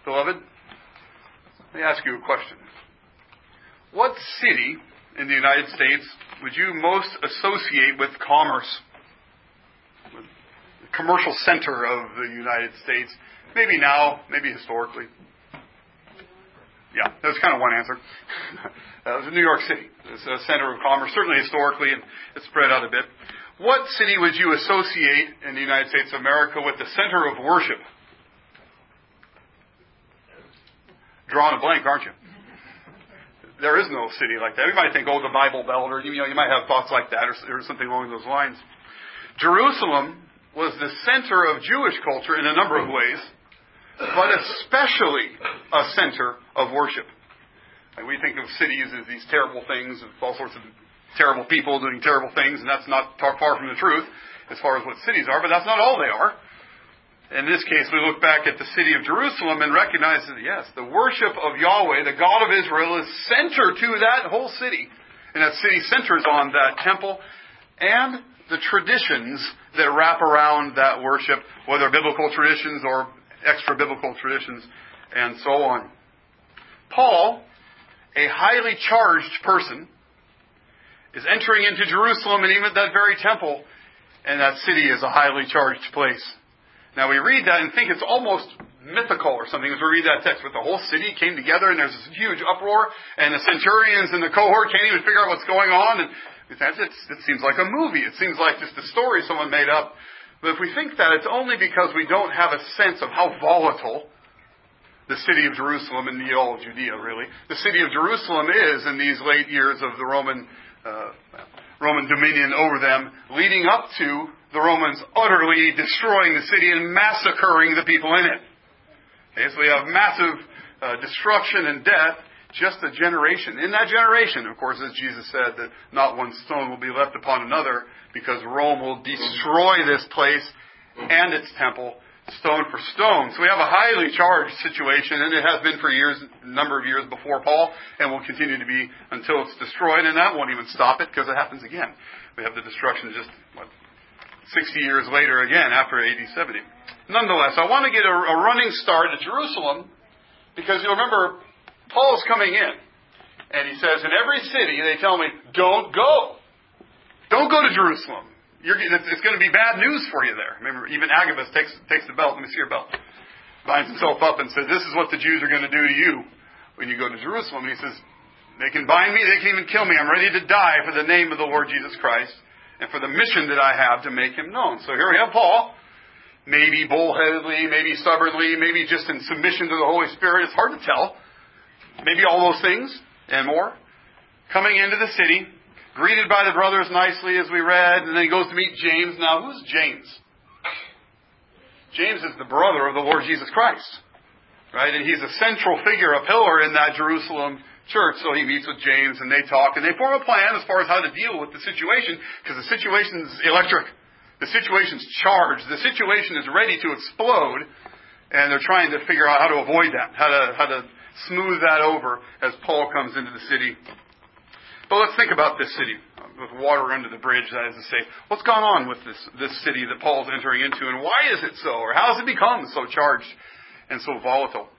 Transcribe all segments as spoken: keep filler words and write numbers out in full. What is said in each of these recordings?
Beloved, let me ask you a question. What city in the United States would you most associate with commerce? With the commercial center of the United States? Maybe now, maybe historically. Yeah, that was kind of one answer. That was New York City. It's a center of commerce, certainly historically, and it's spread out a bit. What city would you associate in the United States of America with the center of worship? Drawing a blank, aren't you? There is no city like that. You might think, oh, the Bible Belt, or you know, you might have thoughts like that, or, or something along those lines. Jerusalem was the center of Jewish culture in a number of ways, but especially a center of worship. Like we think of cities as these terrible things, of all sorts of terrible people doing terrible things, and that's not far from the truth as far as what cities are, but that's not all they are. In this case, we look back at the city of Jerusalem and recognize that, yes, the worship of Yahweh, the God of Israel, is center to that whole city. And that city centers on that temple and the traditions that wrap around that worship, whether biblical traditions or extra-biblical traditions, and so on. Paul, a highly charged person, is entering into Jerusalem and even that very temple, and that city is a highly charged place. Now we read that and think it's almost mythical or something as we read that text, but the whole city came together and there's this huge uproar, and the centurions and the cohort can't even figure out what's going on, and it seems like a movie. It seems like just a story someone made up. But if we think that, it's only because we don't have a sense of how volatile the city of Jerusalem, and all of Judea really, the city of Jerusalem is in these late years of the Roman uh, Roman dominion over them, leading up to the Romans utterly destroying the city and massacring the people in it. Okay, so we have massive uh, destruction and death, just a generation. In that generation, of course, as Jesus said, that not one stone will be left upon another, because Rome will destroy this place and its temple, stone for stone. So we have a highly charged situation, and it has been for years, a number of years before Paul, and will continue to be until it's destroyed, and that won't even stop it, because it happens again. We have the destruction just, what, sixty years later again, after A D seventy. Nonetheless, I want to get a, a running start at Jerusalem, because you'll remember, Paul's coming in, and he says, in every city, they tell me, don't go. Don't go to Jerusalem. You're, it's going to be bad news for you there. Remember, even Agabus takes takes the belt. Let me see your belt. Binds himself up and says, this is what the Jews are going to do to you when you go to Jerusalem. And he says, they can bind me, they can even kill me. I'm ready to die for the name of the Lord Jesus Christ and for the mission that I have to make him known. So here we have Paul, maybe bullheadedly, maybe stubbornly, maybe just in submission to the Holy Spirit. It's hard to tell. Maybe all those things and more. Coming into the city, greeted by the brothers nicely, as we read, and then he goes to meet James. Now, who's James? James is the brother of the Lord Jesus Christ, right? And he's a central figure, a pillar in that Jerusalem church. So he meets with James, and they talk, and they form a plan as far as how to deal with the situation, because the situation's electric. The situation's charged. The situation is ready to explode, and they're trying to figure out how to avoid that, how to how to smooth that over as Paul comes into the city. But let's think about this city, with water under the bridge, that is to say. What's gone on with this, this city that Paul's entering into, and why is it so? Or how has it become so charged and so volatile?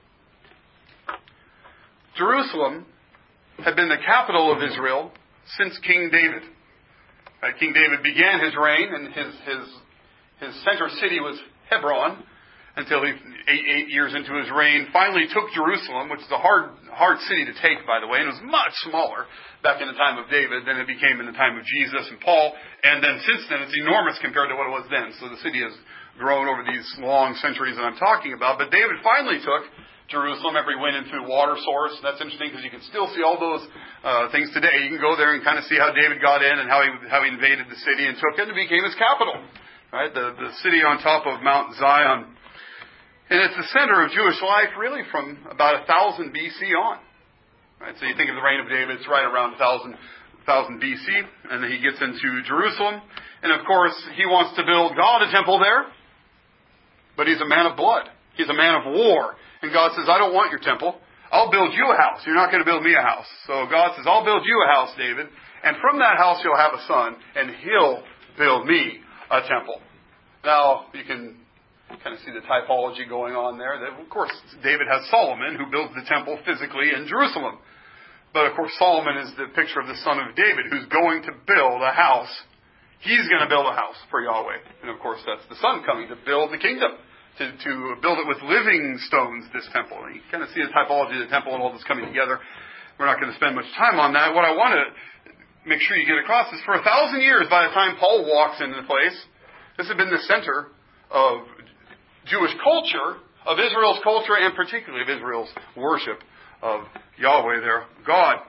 Jerusalem had been the capital of Israel since King David. Uh, King David began his reign, and his, his, his center city was Hebron, until he, eight, eight years into his reign, finally took Jerusalem, which is a hard hard city to take, by the way, and it was much smaller back in the time of David than it became in the time of Jesus and Paul. And then since then, it's enormous compared to what it was then. So the city has grown over these long centuries that I'm talking about. But David finally took Jerusalem after he went into water source. That's interesting because you can still see all those uh, things today. You can go there and kind of see how David got in and how he how he invaded the city and took it, and it became his capital. Right, the the city on top of Mount Zion. And it's the center of Jewish life really from about one thousand B C on. Right? So you think of the reign of David, it's right around one thousand B C. And then he gets into Jerusalem. And of course, he wants to build God a temple there. But he's a man of blood. He's a man of war. And God says, I don't want your temple. I'll build you a house. You're not going to build me a house. So God says, I'll build you a house, David. And from that house you'll have a son. And he'll build me a temple. Now, you can Kind of see the typology going on there. That, of course, David has Solomon, who builds the temple physically in Jerusalem. But, of course, Solomon is the picture of the son of David, who's going to build a house. He's going to build a house for Yahweh. And, of course, that's the son coming to build the kingdom, to, to build it with living stones, this temple. And you kind of see the typology of the temple and all this coming together. We're not going to spend much time on that. What I want to make sure you get across is for a thousand years, by the time Paul walks into the place, this has been the center of Jewish culture, of Israel's culture, and particularly of Israel's worship of Yahweh, their God.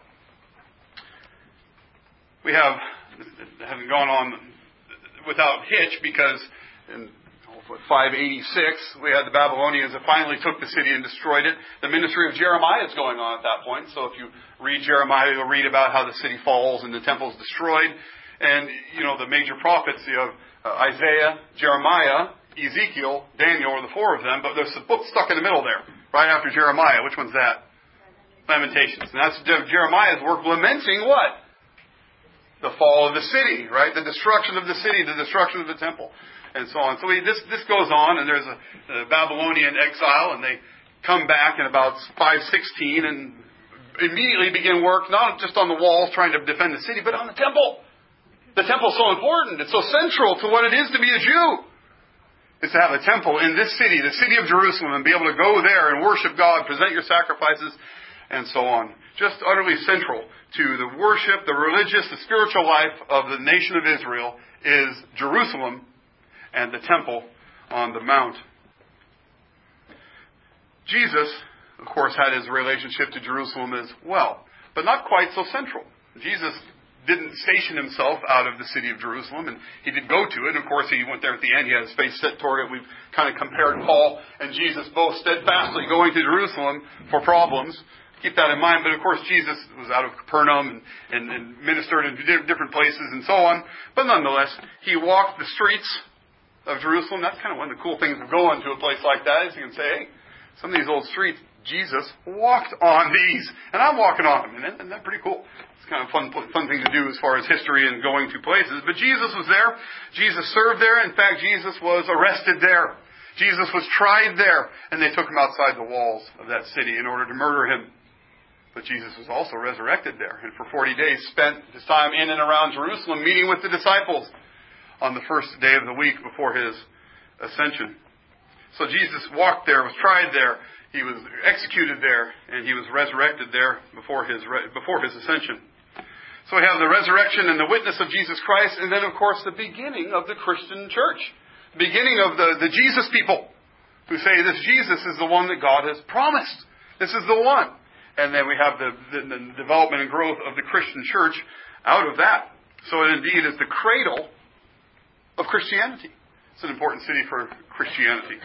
We have, haven't gone on without hitch, because in five eighty-six, we had the Babylonians that finally took the city and destroyed it. The ministry of Jeremiah is going on at that point. So if you read Jeremiah, you'll read about how the city falls and the temple is destroyed. And, you know, the major prophets of uh, Isaiah, Jeremiah, Ezekiel, Daniel are the four of them, but there's a book stuck in the middle there, right after Jeremiah. Which one's that? Lamentations. And that's Jeremiah's work lamenting what? The fall of the city, right? The destruction of the city, the destruction of the temple, and so on. So we, this this goes on, and there's a, a Babylonian exile, and they come back in about five sixteen and immediately begin work, not just on the walls trying to defend the city, but on the temple. The temple's so important. It's so central to what it is to be a Jew. Is to have a temple in this city, the city of Jerusalem, and be able to go there and worship God, present your sacrifices, and so on. Just utterly central to the worship, the religious, the spiritual life of the nation of Israel is Jerusalem and the temple on the mount. Jesus, of course, had his relationship to Jerusalem as well, but not quite so central. Jesus didn't station himself out of the city of Jerusalem, and he did go to it. Of course, he went there at the end. He had his face set toward it. We've kind of compared Paul and Jesus both steadfastly going to Jerusalem for problems. Keep that in mind. But, of course, Jesus was out of Capernaum and, and, and ministered in different places and so on. But nonetheless, he walked the streets of Jerusalem. That's kind of one of the cool things of going to a place like that, is you can say, hey, some of these old streets, Jesus walked on these, and I'm walking on them. Isn't that pretty cool? It's kind of a fun, fun thing to do as far as history and going to places. But Jesus was there. Jesus served there. In fact, Jesus was arrested there. Jesus was tried there. And they took him outside the walls of that city in order to murder him. But Jesus was also resurrected there. And for forty days spent his time in and around Jerusalem meeting with the disciples on the first day of the week before his ascension. So Jesus walked there, was tried there. He was executed there, and he was resurrected there before his before his ascension. So we have the resurrection and the witness of Jesus Christ, and then, of course, the beginning of the Christian church. The beginning of the, the Jesus people who say this Jesus is the one that God has promised. This is the one. And then we have the, the, the development and growth of the Christian church out of that. So it indeed is the cradle of Christianity. It's an important city for Christianity.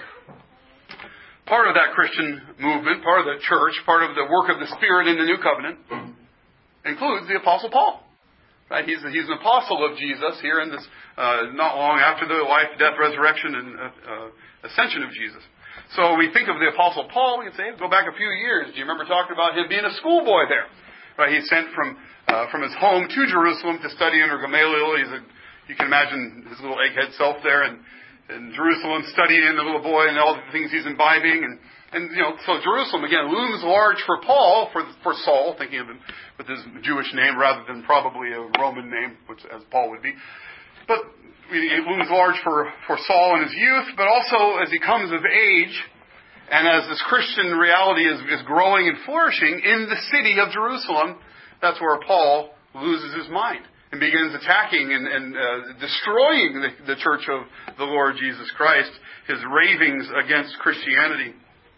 Part of that Christian movement, part of the church, part of the work of the Spirit in the New Covenant includes the Apostle Paul. Right? He's, he's an apostle of Jesus here in this, uh, not long after the life, death, resurrection, and uh, uh, ascension of Jesus. So we think of the Apostle Paul, we can say, go back a few years. Do you remember talking about him being a schoolboy there? Right? He's sent from uh, from his home to Jerusalem to study under Gamaliel. He's a, you can imagine his little egghead self there, and in Jerusalem, studying the little boy and all the things he's imbibing. And, and you know, so Jerusalem, again, looms large for Paul, for for Saul, thinking of him with his Jewish name rather than probably a Roman name, which as Paul would be. But it looms large for, for Saul in his youth, but also as he comes of age, and as this Christian reality is, is growing and flourishing in the city of Jerusalem, that's where Paul loses his mind and begins attacking and, and uh, destroying the, the church of the Lord Jesus Christ, his ravings against Christianity.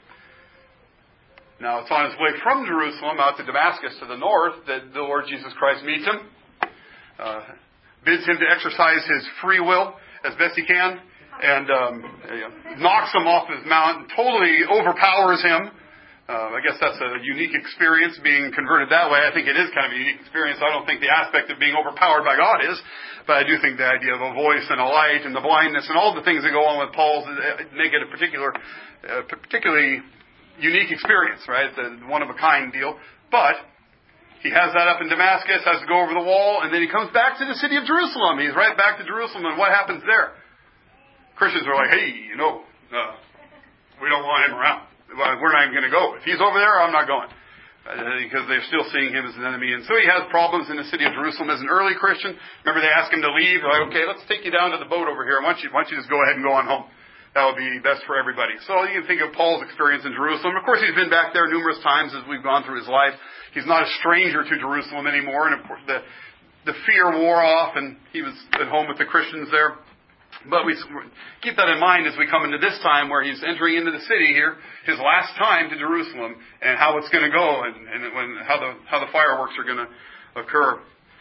Now, it's on his way from Jerusalem out to Damascus to the north that the Lord Jesus Christ meets him, uh, bids him to exercise his free will as best he can, and um, knocks him off his mount, totally overpowers him. Uh, I guess that's a unique experience, being converted that way. I think it is kind of a unique experience. I don't think the aspect of being overpowered by God is, but I do think the idea of a voice and a light and the blindness and all the things that go on with Paul's make it a particular, uh, particularly unique experience, right? It's a one-of-a-kind deal. But he has that up in Damascus, has to go over the wall, and then he comes back to the city of Jerusalem. He's right back to Jerusalem, and what happens there? Christians are like, hey, you know, Uh, we don't want him around. We're not even going to go. If he's over there, I'm not going. Uh, because they're still seeing him as an enemy. And so he has problems in the city of Jerusalem as an early Christian. Remember, they ask him to leave. They're like, okay, let's take you down to the boat over here. Why don't you, why don't you just go ahead and go on home? That would be best for everybody. So you can think of Paul's experience in Jerusalem. Of course, he's been back there numerous times as we've gone through his life. He's not a stranger to Jerusalem anymore. And of course, the, the fear wore off, and he was at home with the Christians there. But we keep that in mind as we come into this time where he's entering into the city here, his last time to Jerusalem, and how it's going to go, and, and when, how the how the fireworks are going to occur.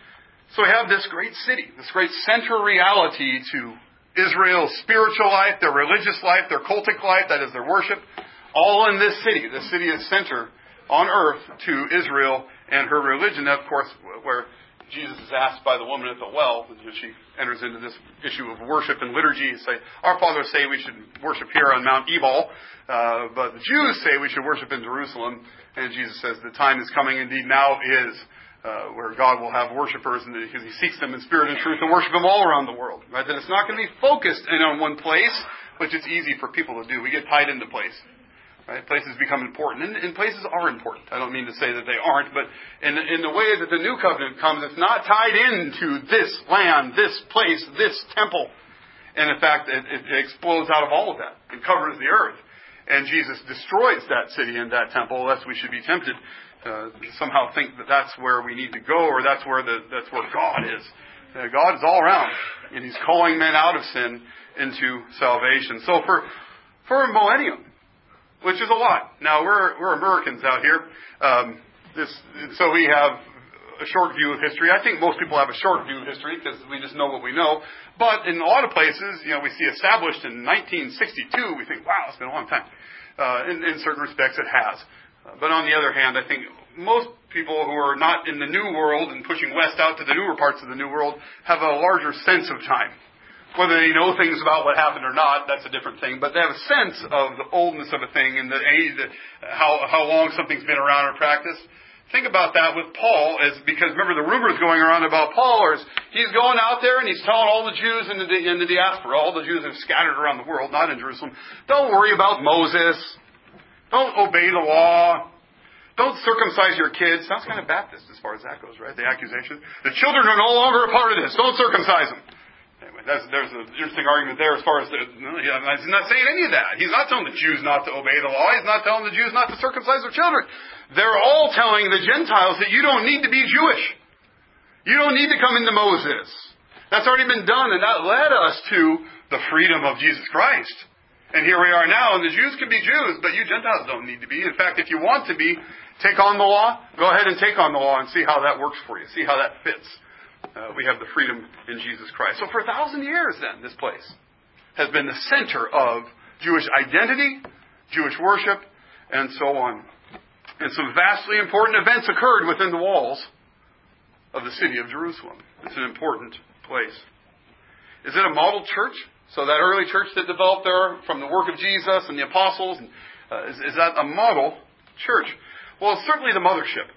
So we have this great city, this great central reality to Israel's spiritual life, their religious life, their cultic life, that is their worship, all in this city. The city is center on earth to Israel and her religion, of course, where Jesus is asked by the woman at the well, and she enters into this issue of worship and liturgy. Say, our fathers say we should worship here on Mount Ebal, uh, but the Jews say we should worship in Jerusalem. And Jesus says the time is coming, indeed now is, uh, where God will have worshipers, and because He seeks them in spirit and truth and worship them all around the world. Right? That it's not going to be focused in on one place, which it's easy for people to do. We get tied into place. Right? Places become important, and, and places are important. I don't mean to say that they aren't, but in, in the way that the new covenant comes, it's not tied into this land, this place, this temple. And in fact, it, it explodes out of all of that. It covers the earth. And Jesus destroys that city and that temple, lest we should be tempted uh, to somehow think that that's where we need to go, or that's where the that's where God is. Uh, God is all around, and He's calling men out of sin into salvation. So for for a millennium, which is a lot. Now, we're we're Americans out here. Um, this, so we have a short view of history. I think most people have a short view of history because we just know what we know. But in a lot of places, you know, we see established in nineteen sixty-two, we think, wow, it's been a long time. Uh, in, in certain respects, it has. Uh, but on the other hand, I think most people who are not in the New World and pushing west out to the newer parts of the New World have a larger sense of time. Whether they know things about what happened or not, that's a different thing. But they have a sense of the oldness of a thing and the age, how how long something's been around or practiced. Think about that with Paul, as because remember the rumors going around about Paul is he's going out there and he's telling all the Jews in the in the diaspora, all the Jews that are scattered around the world, not in Jerusalem, don't worry about Moses, don't obey the law, don't circumcise your kids. Sounds kind of Baptist as far as that goes, right? The accusation, the children are no longer a part of this. Don't circumcise them. Anyway, that's, there's an interesting argument there as far as the, no, he's not saying any of that. He's not telling the Jews not to obey the law. He's not telling the Jews not to circumcise their children. They're all telling the Gentiles that you don't need to be Jewish. You don't need to come into Moses. That's already been done, and that led us to the freedom of Jesus Christ. And here we are now, and the Jews can be Jews, but you Gentiles don't need to be. In fact, if you want to be, take on the law, go ahead and take on the law and see how that works for you. See how that fits. Uh, we have the freedom in Jesus Christ. So for a thousand years then, this place has been the center of Jewish identity, Jewish worship, and so on. And some vastly important events occurred within the walls of the city of Jerusalem. It's an important place. Is it a model church? So that early church that developed there from the work of Jesus and the apostles, uh, is, is that a model church? Well, it's certainly the mothership.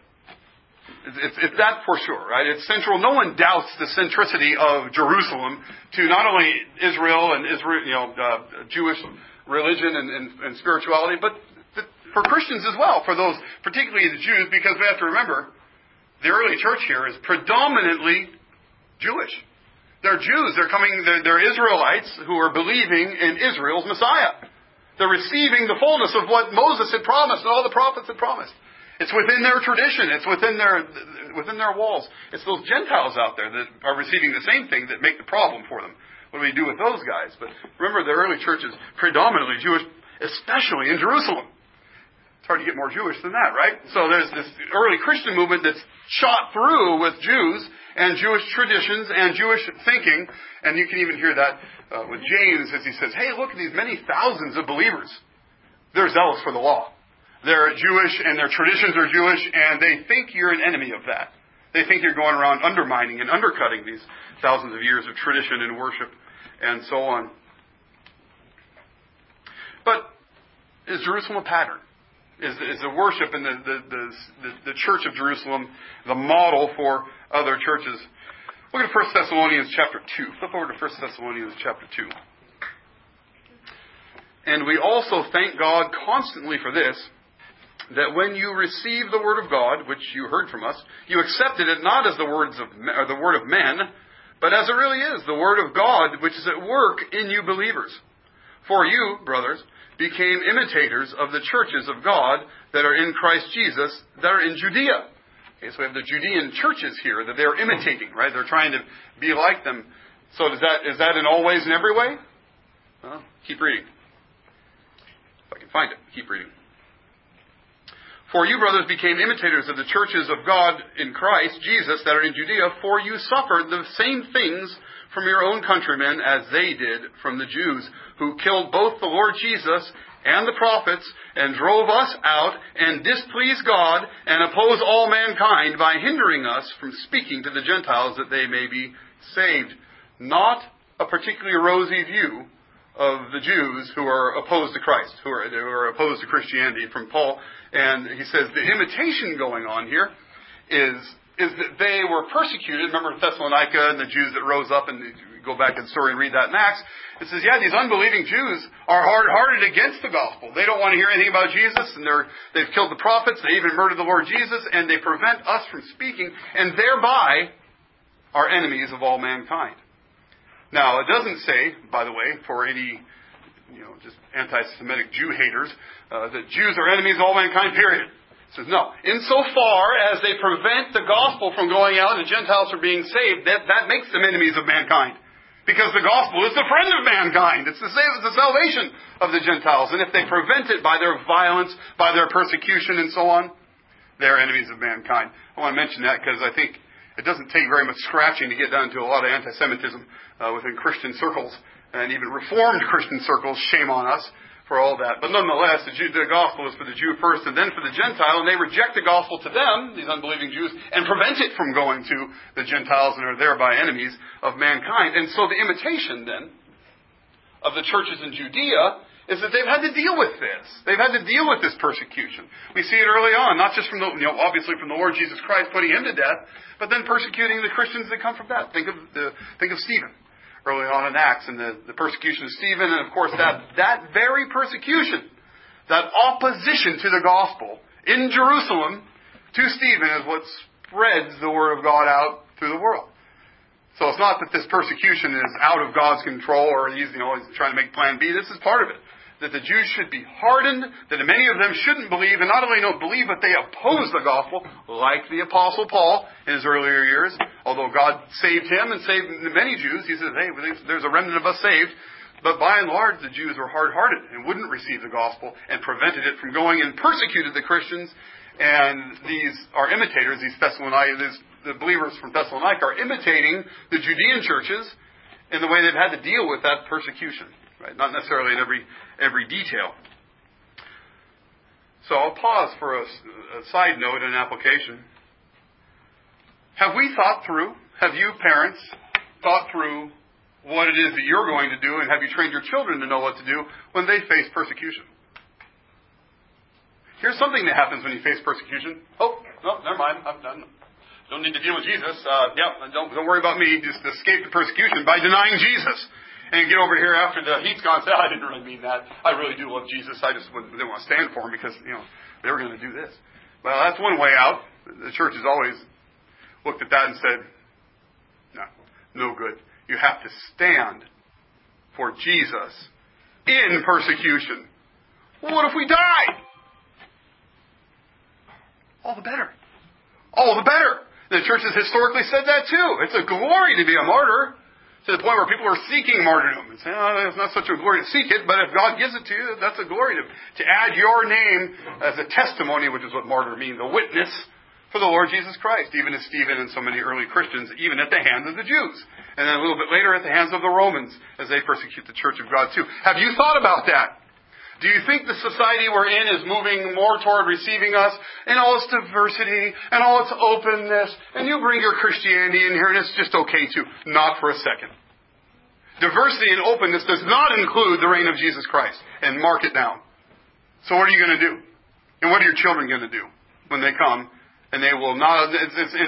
It's, it's that for sure, right? It's central. No one doubts the centricity of Jerusalem to not only Israel and Israel, you know, uh, Jewish religion and, and, and spirituality, but the, for Christians as well, for those, particularly the Jews, because we have to remember, the early church here is predominantly Jewish. They're Jews. They're coming, they're, they're Israelites who are believing in Israel's Messiah. They're receiving the fullness of what Moses had promised and all the prophets had promised. It's within their tradition. It's within their within their walls. It's those Gentiles out there that are receiving the same thing that make the problem for them. What do we do with those guys? But remember, the early church is predominantly Jewish, especially in Jerusalem. It's hard to get more Jewish than that, right? So there's this early Christian movement that's shot through with Jews and Jewish traditions and Jewish thinking. And you can even hear that uh, with James as he says, hey, look at these many thousands of believers. They're zealous for the law. They're Jewish and their traditions are Jewish, and they think you're an enemy of that. They think you're going around undermining and undercutting these thousands of years of tradition and worship and so on. But is Jerusalem a pattern? Is, is the worship in the, the, the, the, the church of Jerusalem the model for other churches? Look at First Thessalonians chapter two. Flip over to First Thessalonians chapter two. And we also thank God constantly for this, that when you received the word of God, which you heard from us, you accepted it not as the words of or the word of men, but as it really is, the word of God, which is at work in you believers. For you, brothers, became imitators of the churches of God that are in Christ Jesus, that are in Judea. Okay, so we have the Judean churches here that they're imitating, right? They're trying to be like them. So is that, is that in all ways and every way? Well, keep reading. If I can find it, keep reading. For you, brothers, became imitators of the churches of God in Christ Jesus that are in Judea, for you suffered the same things from your own countrymen as they did from the Jews, who killed both the Lord Jesus and the prophets, and drove us out, and displeased God, and oppose all mankind by hindering us from speaking to the Gentiles that they may be saved. Not a particularly rosy view of the Jews who are opposed to Christ, who are, who are opposed to Christianity from Paul. And he says the imitation going on here is, is that they were persecuted. Remember Thessalonica and the Jews that rose up, and you go back in the story and read that in Acts. It says, yeah, these unbelieving Jews are hard-hearted against the gospel. They don't want to hear anything about Jesus, and they're, they've killed the prophets, they even murdered the Lord Jesus, and they prevent us from speaking, and thereby are enemies of all mankind. Now, it doesn't say, by the way, for any, you know, just anti-Semitic Jew haters, uh, that Jews are enemies of all mankind, period. It says, no. Insofar as they prevent the gospel from going out and the Gentiles from being saved, that, that makes them enemies of mankind. Because the gospel is the friend of mankind. It's the, save, it's the salvation of the Gentiles. And if they prevent it by their violence, by their persecution and so on, they're enemies of mankind. I want to mention that because I think it doesn't take very much scratching to get down to a lot of anti-Semitism uh, within Christian circles, and even Reformed Christian circles. Shame on us for all that. But nonetheless, the, Jew, the gospel is for the Jew first and then for the Gentile, and they reject the gospel to them, these unbelieving Jews, and prevent it from going to the Gentiles and are thereby enemies of mankind. And so the imitation, then, of the churches in Judea is that they've had to deal with this. They've had to deal with this persecution. We see it early on, not just from the, you know, obviously from the Lord Jesus Christ putting him to death, but then persecuting the Christians that come from that. Think of the, think of Stephen early on in Acts and the, the persecution of Stephen, and of course that, that very persecution, that opposition to the gospel in Jerusalem to Stephen is what spreads the word of God out through the world. So it's not that this persecution is out of God's control or he's, you know, he's trying to make plan B. This is part of it. That the Jews should be hardened, that many of them shouldn't believe, and not only don't believe, but they oppose the gospel, like the Apostle Paul in his earlier years. Although God saved him and saved many Jews, he says, hey, there's a remnant of us saved. But by and large, the Jews were hard-hearted and wouldn't receive the gospel and prevented it from going and persecuted the Christians. And these are imitators, these Thessalonians, the believers from Thessalonica are imitating the Judean churches in the way they've had to deal with that persecution. Right? Not necessarily in every every detail. So I'll pause for a, a side note and application. Have we thought through, have you parents thought through what it is that you're going to do, and have you trained your children to know what to do when they face persecution? Here's something that happens when you face persecution. Oh, no, never mind. I'm done. Don't need to deal with Jesus. Uh, yeah, don't, don't worry about me. Just escape the persecution by denying Jesus. And get over here after the heat's gone and say, I didn't really mean that. I really do love Jesus. I just wouldn't, didn't want to stand for him because, you know, they were going to do this. Well, that's one way out. The church has always looked at that and said, no, no good. You have to stand for Jesus in persecution. Well, what if we die? All the better. All the better. The church has historically said that too. It's a glory to be a martyr. To the point where people are seeking martyrdom. And say, oh, it's not such a glory to seek it, but if God gives it to you, that's a glory to, to add your name as a testimony, which is what martyr means, a witness for the Lord Jesus Christ, even as Stephen and so many early Christians, even at the hands of the Jews. And then a little bit later at the hands of the Romans, as they persecute the church of God too. Have you thought about that? Do you think the society we're in is moving more toward receiving us in all its diversity and all its openness, and you bring your Christianity in here and it's just okay too? Not for a second. Diversity and openness does not include the reign of Jesus Christ. And mark it down. So what are you going to do? And what are your children going to do when they come? And they will not, it's, it's, and, yeah,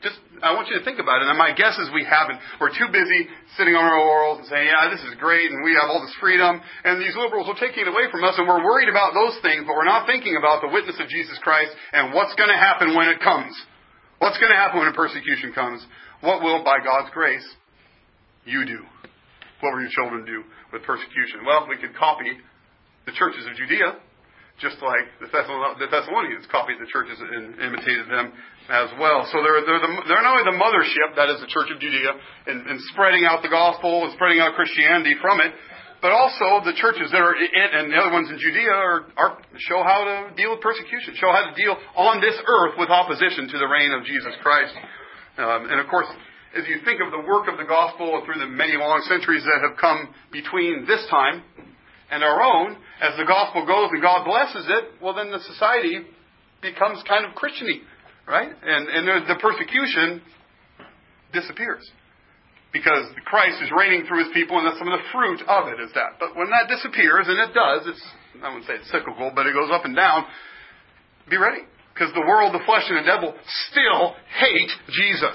Just, I want you to think about it. And my guess is we haven't. We're too busy sitting on our laurels and saying, yeah, this is great, and we have all this freedom, and these liberals will take it away from us, and we're worried about those things, but we're not thinking about the witness of Jesus Christ and what's going to happen when it comes. What's going to happen when a persecution comes? What will, by God's grace, you do? What will your children do with persecution? Well, we could copy the churches of Judea, just like the Thessalonians copied the churches and imitated them as well. So they're, they're, the, they're not only the mothership, that is the Church of Judea, and, and spreading out the gospel and spreading out Christianity from it, but also the churches that are in, and the other ones in Judea are, are show how to deal with persecution, show how to deal on this earth with opposition to the reign of Jesus Christ. Um, and of course, as you think of the work of the gospel through the many long centuries that have come between this time and our own, as the gospel goes and God blesses it, well then the society becomes kind of Christian-y, right? And, and the, the persecution disappears. Because Christ is reigning through His people, and that's some of the fruit of it is that. But when that disappears, and it does, it's, I wouldn't say it's cyclical, but it goes up and down, be ready. Because the world, the flesh, and the devil still hate Jesus.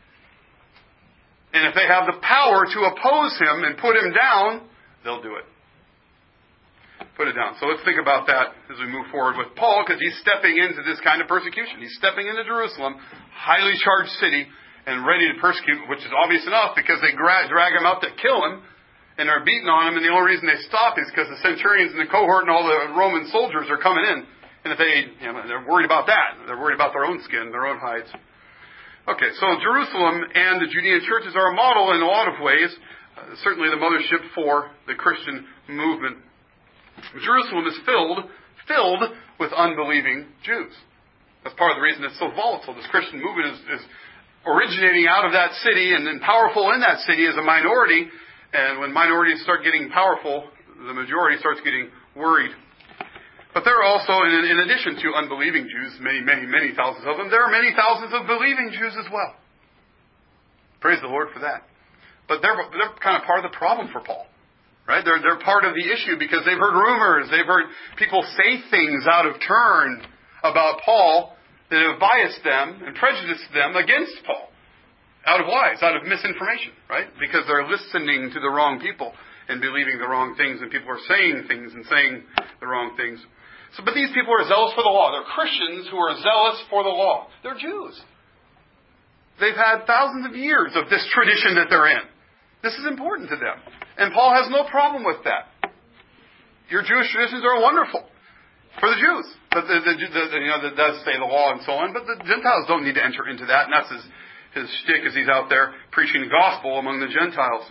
And if they have the power to oppose Him and put Him down, they'll do it. Put it down. So let's think about that as we move forward with Paul, because he's stepping into this kind of persecution. He's stepping into Jerusalem, highly charged city, and ready to persecute, which is obvious enough because they gra- drag him out to kill him, and they're beating on him, and the only reason they stop is because the centurions and the cohort and all the Roman soldiers are coming in. And if they, you know, they're worried about that. They're worried about their own skin, their own hides. Okay, so Jerusalem and the Judean churches are a model in a lot of ways, uh, certainly the mothership for the Christian movement. Jerusalem is filled, filled with unbelieving Jews. That's part of the reason it's so volatile. This Christian movement is, is originating out of that city and then powerful in that city as a minority. And when minorities start getting powerful, the majority starts getting worried. But there are also, in, in addition to unbelieving Jews, many, many, many thousands of them, there are many thousands of believing Jews as well. Praise the Lord for that. But they're, they're kind of part of the problem for Paul. Right? They're, they're part of the issue because they've heard rumors. They've heard people say things out of turn about Paul that have biased them and prejudiced them against Paul. Out of lies, out of misinformation, right? Because they're listening to the wrong people and believing the wrong things, and people are saying things and saying the wrong things. So, but these people are zealous for the law. They're Christians who are zealous for the law. They're Jews. They've had thousands of years of this tradition that they're in. This is important to them. And Paul has no problem with that. Your Jewish traditions are wonderful for the Jews. But the, the, the, you know, that does say the law and so on. But the Gentiles don't need to enter into that. And that's his, his shtick as he's out there preaching the gospel among the Gentiles.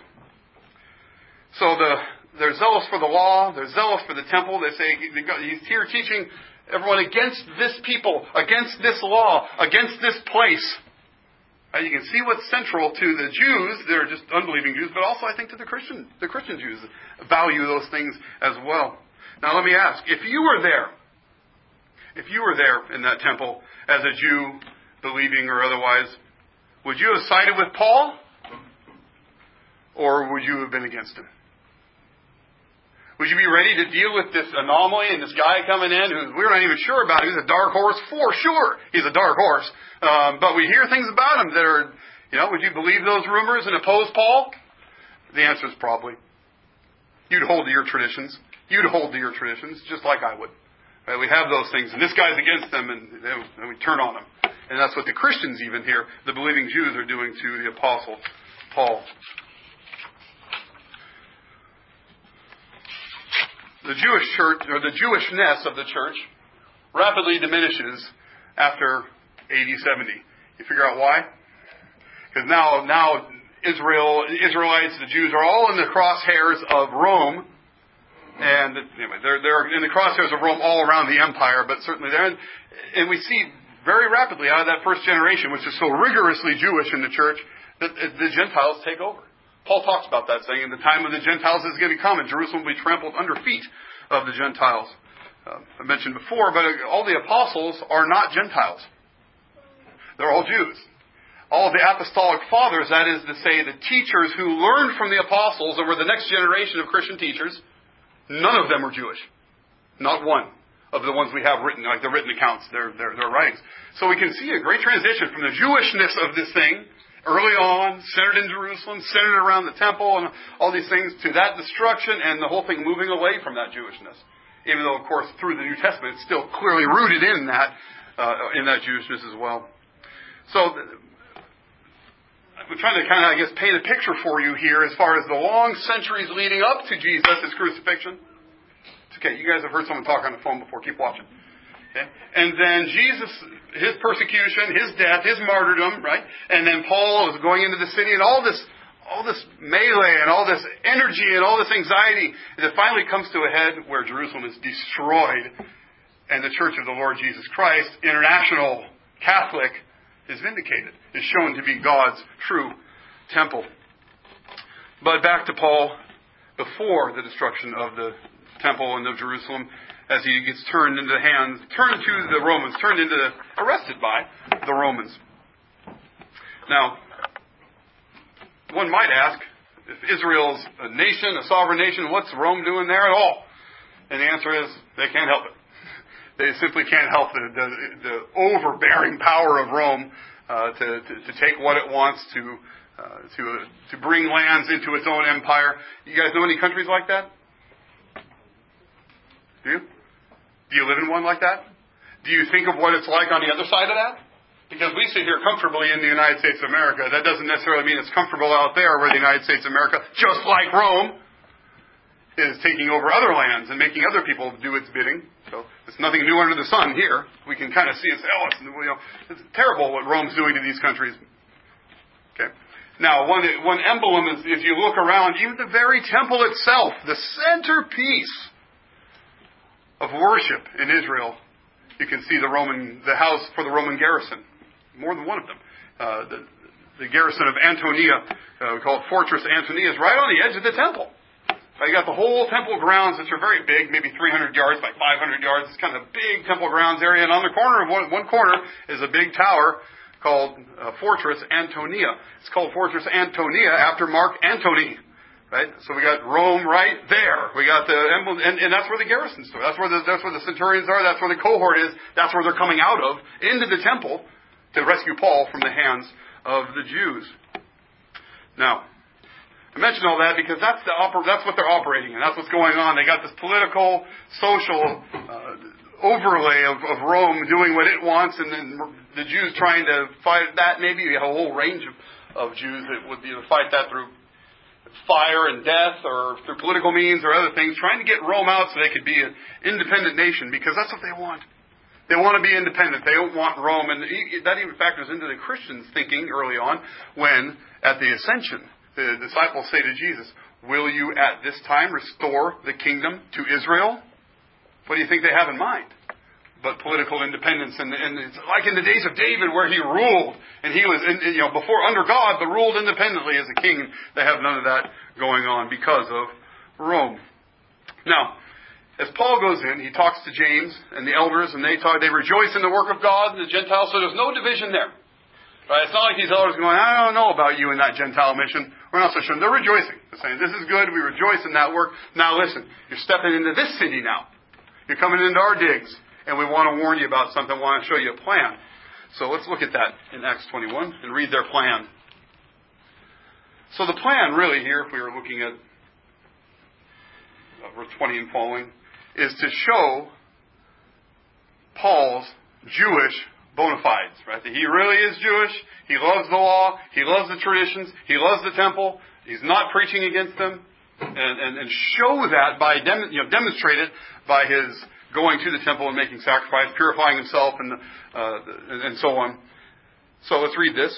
So the, they're zealous for the law. They're zealous for the temple. They say he's here teaching everyone against this people, against this law, against this place. You can see what's central to the Jews. They're just unbelieving Jews, but also I think to the Christian, the Christian Jews value those things as well. Now let me ask, if you were there, if you were there in that temple as a Jew, believing or otherwise, would you have sided with Paul? Or would you have been against him? Would you be ready to deal with this anomaly and this guy coming in who we're not even sure about? He's a dark horse for sure. He's a dark horse. Um, but we hear things about him that are, you know, would you believe those rumors and oppose Paul? The answer is probably. You'd hold to your traditions. You'd hold to your traditions just like I would. Right? We have those things, and this guy's against them, and, and we turn on them. And that's what the Christians even here, the believing Jews, are doing to the Apostle Paul. The Jewish church, or the Jewishness of the church, rapidly diminishes after A D seventy. You figure out why? Because now, now Israel, Israelites, the Jews are all in the crosshairs of Rome, and anyway, they're they're in the crosshairs of Rome all around the empire, but certainly there. And we see very rapidly out of that first generation, which is so rigorously Jewish in the church, that the Gentiles take over. Paul talks about that, saying, the time of the Gentiles is going to come, and Jerusalem will be trampled under feet of the Gentiles. Uh, I mentioned before, but all the apostles are not Gentiles. They're all Jews. All the apostolic fathers, that is to say, the teachers who learned from the apostles and were the next generation of Christian teachers, none of them were Jewish. Not one of the ones we have written, like the written accounts, their, their, their writings. So we can see a great transition from the Jewishness of this thing, early on, centered in Jerusalem, centered around the temple and all these things, to that destruction and the whole thing moving away from that Jewishness. Even though, of course, through the New Testament, it's still clearly rooted in that, uh, in that Jewishness as well. So, I'm trying to kind of, I guess, paint a picture for you here as far as the long centuries leading up to Jesus' crucifixion. It's okay, you guys have heard someone talk on the phone before, keep watching. Okay? And then Jesus, his persecution, his death, his martyrdom, right? And then Paul is going into the city and all this all this melee and all this energy and all this anxiety that finally comes to a head where Jerusalem is destroyed and the Church of the Lord Jesus Christ, international, Catholic, is vindicated, is shown to be God's true temple. But back to Paul before the destruction of the temple and of Jerusalem, as he gets turned into the hands, turned to the Romans, turned into, the, arrested by the Romans. Now, one might ask, if Israel's a nation, a sovereign nation, what's Rome doing there at all? And the answer is, they can't help it. They simply can't help the, the, the overbearing power of Rome uh, to, to, to take what it wants, to uh, to uh, to bring lands into its own empire. You guys know any countries like that? Do you? Do you live in one like that? Do you think of what it's like on the other side of that? Because we sit here comfortably in the United States of America. That doesn't necessarily mean it's comfortable out there where the United States of America, just like Rome, is taking over other lands and making other people do its bidding. So it's nothing new under the sun here. We can kind of see and say, oh, it's, you know, it's terrible what Rome's doing to these countries. Okay. Now, one, one emblem is, if you look around, even the very temple itself, the centerpiece of worship in Israel, you can see the Roman, the house for the Roman garrison. More than one of them. Uh, the, the garrison of Antonia, uh, we call it Fortress Antonia, is right on the edge of the temple. You got the whole temple grounds, which are very big, maybe three hundred yards by five hundred yards. It's kind of a big temple grounds area. And on the corner of one, one corner is a big tower called uh, Fortress Antonia. It's called Fortress Antonia after Mark Antony. Right? So we got Rome right there. We got the emblem, and, and that's where the garrisons are. That's where the, that's where the centurions are. That's where the cohort is. That's where they're coming out of, into the temple, to rescue Paul from the hands of the Jews. Now, I mention all that because that's the oper- that's what they're operating in. That's what's going on. They got this political, social uh, overlay of, of Rome doing what it wants, and then the Jews trying to fight that. Maybe you have a whole range of, of Jews that would be able to fight that through fire and death or through political means or other things, trying to get Rome out so they could be an independent nation, because that's what they want. They want to be independent. They don't want Rome. And that even factors into the Christians' thinking early on when, at the ascension, the disciples say to Jesus, will you at this time restore the kingdom to Israel? What do you think they have in mind? But political independence, and, and it's like in the days of David where he ruled, and he was, in, you know, before under God, but ruled independently as a king. They have none of that going on because of Rome. Now, as Paul goes in, he talks to James and the elders, and they talk, they rejoice in the work of God and the Gentiles, so there's no division there. Right? It's not like these elders going, I don't know about you in that Gentile mission. We're not so sure. They're rejoicing. They're saying, this is good. We rejoice in that work. Now listen, you're stepping into this city now. You're coming into our digs. And we want to warn you about something. We want to show you a plan. So let's look at that in Acts twenty-one and read their plan. So the plan really here, if we were looking at verse twenty and following, is to show Paul's Jewish bona fides, right? That he really is Jewish. He loves the law. He loves the traditions. He loves the temple. He's not preaching against them. And, and, and show that by, dem- you know, demonstrate it by his going to the temple and making sacrifice, purifying himself, and uh, and, and so on. So let's read this.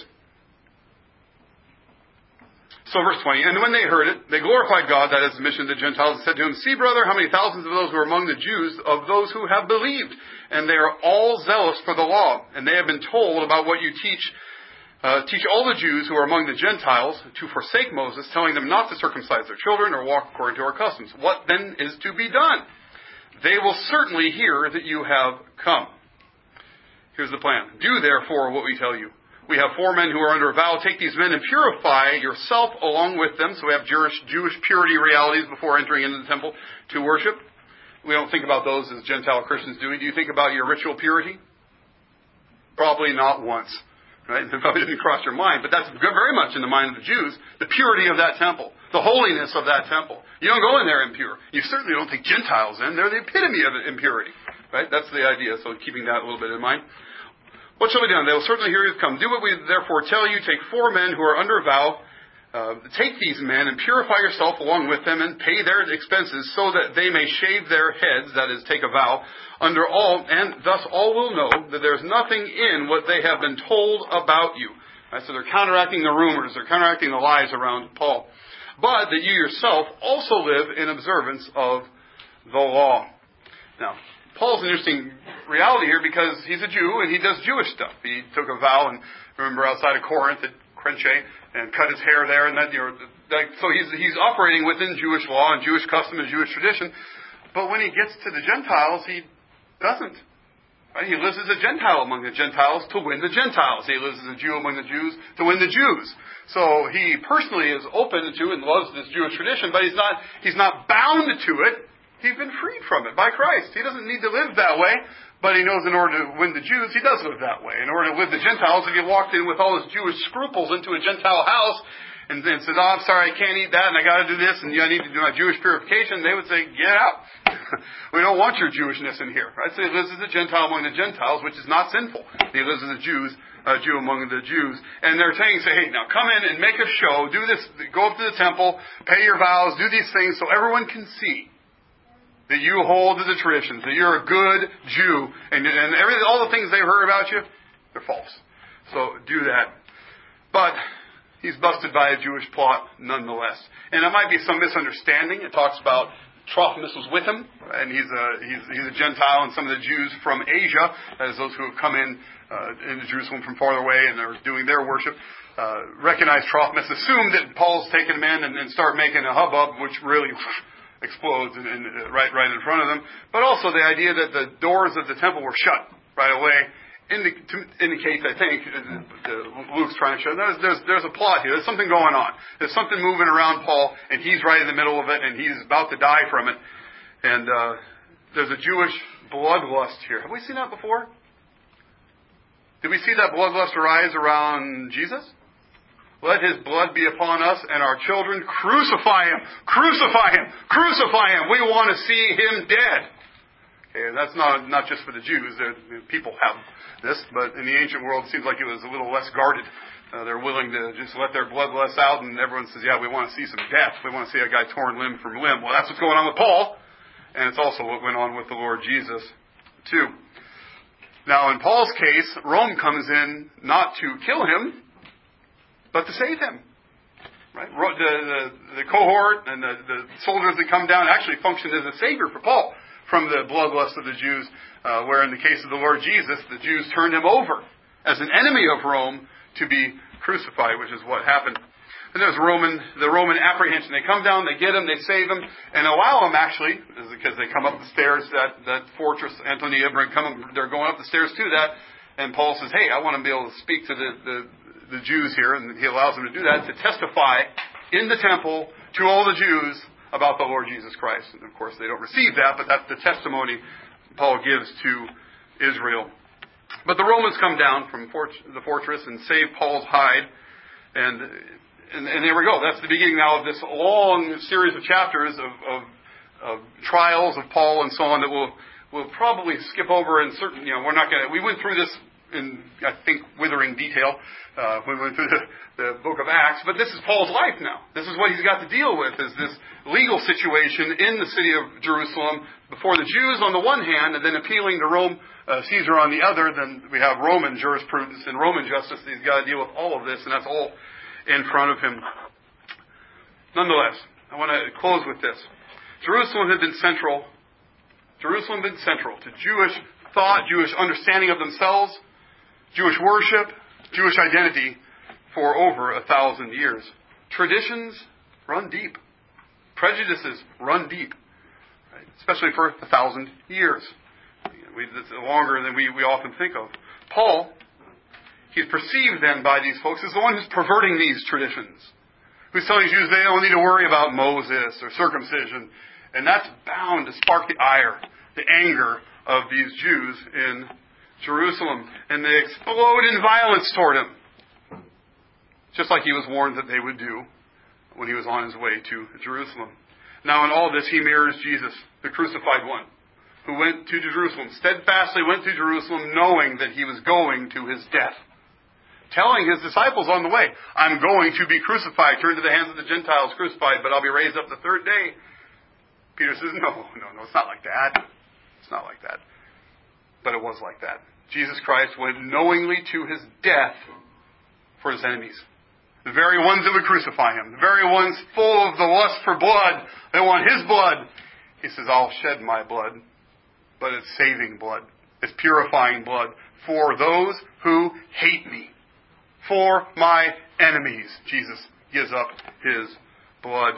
So verse twenty, and when they heard it, they glorified God, that is the mission of the Gentiles, and said to him, see, brother, how many thousands of those who are among the Jews, of those who have believed, and they are all zealous for the law, and they have been told about what you teach, uh, teach all the Jews who are among the Gentiles to forsake Moses, telling them not to circumcise their children or walk according to our customs. What then is to be done? They will certainly hear that you have come. Here's the plan. Do therefore what we tell you. We have four men who are under a vow. Take these men and purify yourself along with them. So we have Jewish, Jewish purity realities before entering into the temple to worship. we don't think about those as Gentile Christians do. Do you think about your ritual purity? Probably not once. Right? It probably didn't cross your mind, but that's very much in the mind of the Jews, the purity of that temple, the holiness of that temple. You don't go in there impure. You certainly don't take Gentiles in. They're the epitome of impurity. Right? That's the idea, so keeping that a little bit in mind. What shall be done? They will certainly hear you come. Do what we therefore tell you. Take four men who are under vow. Uh, take these men and purify yourself along with them and pay their expenses so that they may shave their heads, that is, take a vow, under all, and thus all will know that there's nothing in what they have been told about you. Right, so they're counteracting the rumors, they're counteracting the lies around Paul. But that you yourself also live in observance of the law. Now, Paul's an interesting reality here because he's a Jew and he does Jewish stuff. He took a vow, and remember outside of Corinth at Crenche, and cut his hair there, and that, you know, that, so he's he's operating within Jewish law and Jewish custom and Jewish tradition. But when he gets to the Gentiles, he doesn't. Right? He lives as a Gentile among the Gentiles to win the Gentiles. He lives as a Jew among the Jews to win the Jews. So he personally is open to and loves this Jewish tradition, but he's not he's not bound to it. He's been freed from it by Christ. He doesn't need to live that way. But he knows in order to win the Jews, he does live that way. In order to win the Gentiles, if he walked in with all his Jewish scruples into a Gentile house and then said, oh, I'm sorry, I can't eat that, and I got to do this, and I need to do my Jewish purification, they would say, get out. We don't want your Jewishness in here. Right? So he lives as a Gentile among the Gentiles, which is not sinful. He lives as a Jews, a Jew among the Jews. And they're saying, say, hey, now come in and make a show, do this, go up to the temple, pay your vows, do these things so everyone can see that you hold to the traditions, that you're a good Jew, and, and everything, all the things they've heard about you, they're false. So do that. But he's busted by a Jewish plot nonetheless. And it might be some misunderstanding. It talks about Trophimus was with him, and he's a, he's, he's a Gentile, and some of the Jews from Asia, that is those who have come in uh, into Jerusalem from farther away and are doing their worship, uh, recognize Trophimus, assume that Paul's taken him in and, and start making a hubbub, which really explodes in, in, right right in front of them. But also the idea that the doors of the temple were shut right away indi- to indicates, I think, uh, Luke's trying to show, there's, there's, there's a plot here. There's something going on. There's something moving around Paul, and he's right in the middle of it, and he's about to die from it. And uh, there's a Jewish bloodlust here. Have we seen that before? Did we see that bloodlust arise around Jesus? Let his blood be upon us and our children. Crucify him! Crucify him! Crucify him! We want to see him dead. Okay, that's not not just for the Jews. There, people have this, but in the ancient world, it seems like it was a little less guarded. Uh, they're willing to just let their bloodlust out, and everyone says, yeah, we want to see some death. We want to see a guy torn limb from limb. Well, that's what's going on with Paul, and it's also what went on with the Lord Jesus, too. Now, in Paul's case, Rome comes in not to kill him, but to save him. Right? The, the, the cohort and the, the soldiers that come down actually functioned as a savior for Paul from the bloodlust of the Jews, uh, where in the case of the Lord Jesus, the Jews turned him over as an enemy of Rome to be crucified, which is what happened. And there's Roman, the Roman apprehension. They come down, they get him, they save him, and allow him actually, because they come up the stairs, that, that fortress, Antonia, come, they're going up the stairs to that, and Paul says, hey, I want to be able to speak to the, the the Jews here, and he allows them to do that, to testify in the temple to all the Jews about the Lord Jesus Christ. And of course, they don't receive that, but that's the testimony Paul gives to Israel. But the Romans come down from fort- the fortress and save Paul's hide, and, and and there we go. That's the beginning now of this long series of chapters of, of, of trials of Paul and so on that we'll we'll probably skip over in certain. You know, we're not going to. We went through this in, I think, withering detail. Uh, we went through the, the book of Acts, but this is Paul's life now. This is what he's got to deal with, is this legal situation in the city of Jerusalem before the Jews on the one hand, and then appealing to Rome, uh, Caesar on the other. Then we have Roman jurisprudence and Roman justice. He's got to deal with all of this, and that's all in front of him. Nonetheless, I want to close with this. Jerusalem had been central. Jerusalem had been central to Jewish thought, Jewish understanding of themselves, Jewish worship, Jewish identity for over a thousand years. Traditions run deep. Prejudices run deep, right? Especially for a thousand years. We, it's longer than we, we often think of. Paul, he's perceived then by these folks as the one who's perverting these traditions. Who's telling Jews they don't need to worry about Moses or circumcision And that's bound to spark the ire, the anger of these Jews in Jerusalem. And they explode in violence toward him. Just like he was warned that they would do when he was on his way to Jerusalem. Now in all this he mirrors Jesus, the crucified one, who went to Jerusalem, steadfastly went to Jerusalem knowing that he was going to his death. Telling his disciples on the way, I'm going to be crucified, turned to the hands of the Gentiles, crucified, but I'll be raised up the third day. Peter says, no, no, no, it's not like that. It's not like that. But it was like that. Jesus Christ went knowingly to his death for his enemies. The very ones that would crucify him. The very ones full of the lust for blood. They want his blood. He says, I'll shed my blood. But it's saving blood. It's purifying blood for those who hate me. For my enemies. Jesus gives up his blood.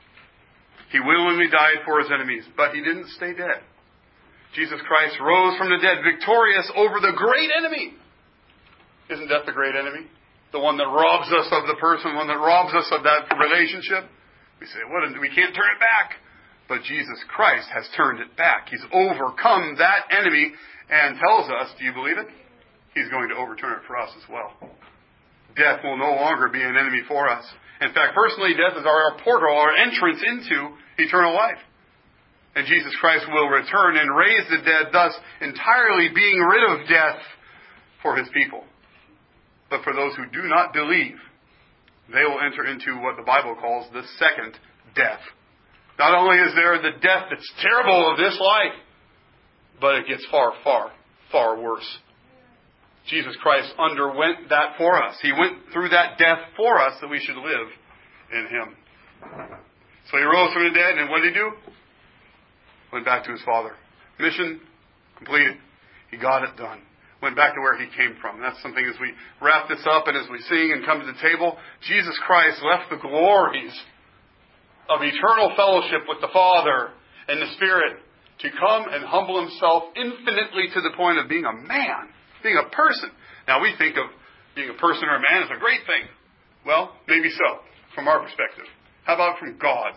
He willingly died for his enemies. But he didn't stay dead. Jesus Christ rose from the dead, victorious over the great enemy. Isn't death the great enemy? The one that robs us of the person, the one that robs us of that relationship. We say, what? We can't turn it back. But Jesus Christ has turned it back. He's overcome that enemy and tells us, do you believe it? He's going to overturn it for us as well. Death will no longer be an enemy for us. In fact, personally, death is our portal, our entrance into eternal life. And Jesus Christ will return and raise the dead, thus entirely being rid of death for his people. But for those who do not believe, they will enter into what the Bible calls the second death. Not only is there the death that's terrible of this life, but it gets far, far, far worse. Jesus Christ underwent that for us. He went through that death for us that we should live in him. So he rose from the dead, and what did he do? Went back to his Father. Mission completed. He got it done. Went back to where he came from. And that's something as we wrap this up and as we sing and come to the table, Jesus Christ left the glories of eternal fellowship with the Father and the Spirit to come and humble himself infinitely to the point of being a man, being a person. Now we think of being a person or a man as a great thing. Well, maybe so, from our perspective. How about from God's?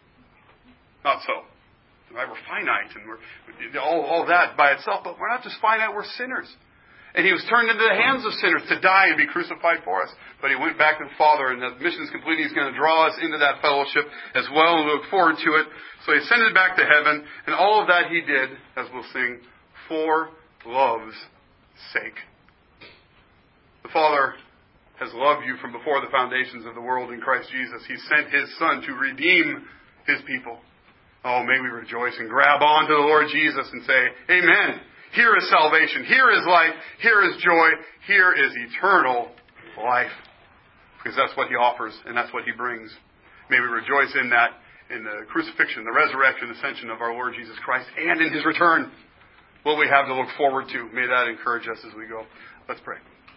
Not so. Right? We're finite and we're all, all that by itself, but we're not just finite, we're sinners. And he was turned into the hands of sinners to die and be crucified for us. But he went back to the Father, and the mission is complete. He's going to draw us into that fellowship as well, and we look forward to it. So he ascended back to heaven, and all of that he did, as we'll sing, for love's sake. The Father has loved you from before the foundations of the world in Christ Jesus. He sent his Son to redeem his people. Oh, may we rejoice and grab on to the Lord Jesus and say, Amen. Here is salvation. Here is life. Here is joy. Here is eternal life. Because that's what he offers and that's what he brings. May we rejoice in that, in the crucifixion, the resurrection, ascension of our Lord Jesus Christ, and in his return. What we have to look forward to. May that encourage us as we go. Let's pray.